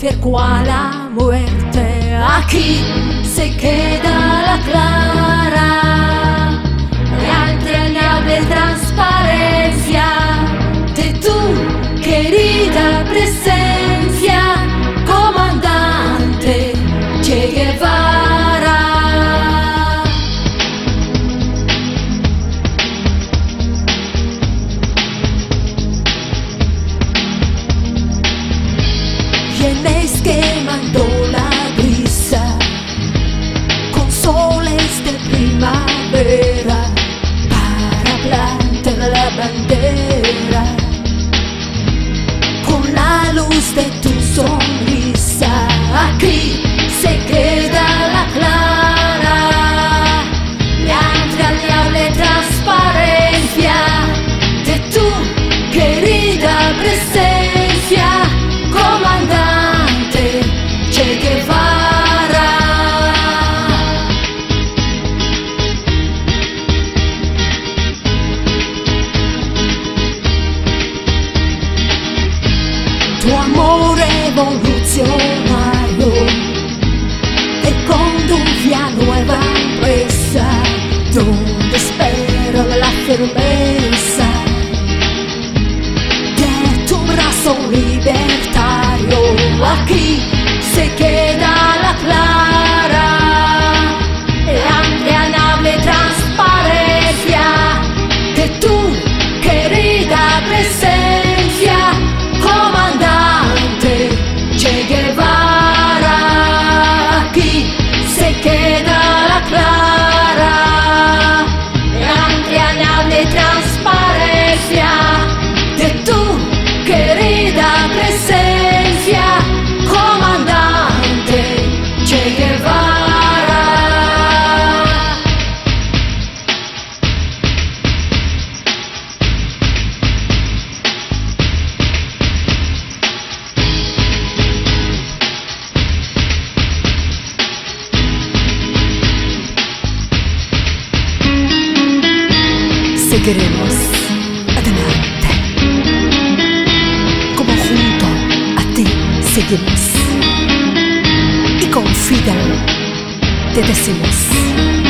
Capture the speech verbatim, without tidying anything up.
cercó a la muerte. Aquí se queda la clara la entrañable transparencia de tu querida presencia, comandante Che Guevara. Vienes quemando la brisa con soles de primavera para plantar la bandera con la luz de tu sonrisa. Aquí se queda la clara la entrañable transparencia de tu querida presencia, comandante Che Guevara. Tu amor evoluzionario te conduce a nueva empresa donde espera la firmeza de tu brazo libertario. Aquí se queda la clara la entrañable transparencia de tu querida presencia, comandante Che Guevara. Aquí se queda la clara la entrañable transparencia de tu querida presencia, comandante Che Guevara. Seguiremos adelante, como junto a ti seguimos, y con Fidel te decimos: